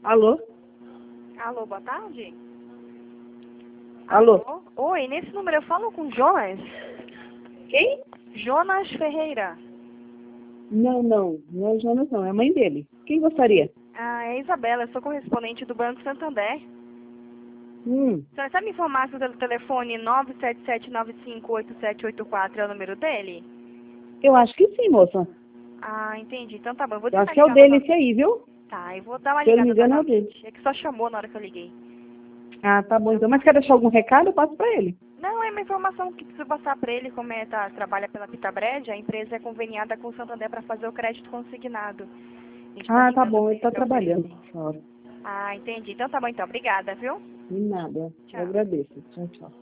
Alô? Alô, boa tarde. Alô? Oi, nesse número eu falo com Jonas? Quem? Jonas Ferreira. Não é o Jonas não, é a mãe dele. Quem gostaria? Ah, é Isabela, eu sou correspondente do Banco Santander. A senhora sabe me informar se o telefone 977958784 é o número dele? Eu acho que sim, moça. Ah, entendi. Então tá bom, eu vou Eu tentar acho que é o ligar dele novamente. esse aí, viu? Tá, eu vou dar uma Se eu não ligada me engano, é o novamente. dele. É que só chamou na hora que eu liguei. Ah, tá bom então. Mas quer deixar algum recado? Eu passo pra ele. Não, é uma informação que preciso passar para ele, como trabalha pela Pitabred, a empresa é conveniada com o Santander para fazer o crédito consignado. A gente tá Ah, tá ligando bom. para Ele ele tá para trabalhando oferecer. essa hora. Ah, entendi. Então tá bom, então. Obrigada, viu? De nada. Eu Tchau. agradeço. Tchau, tchau.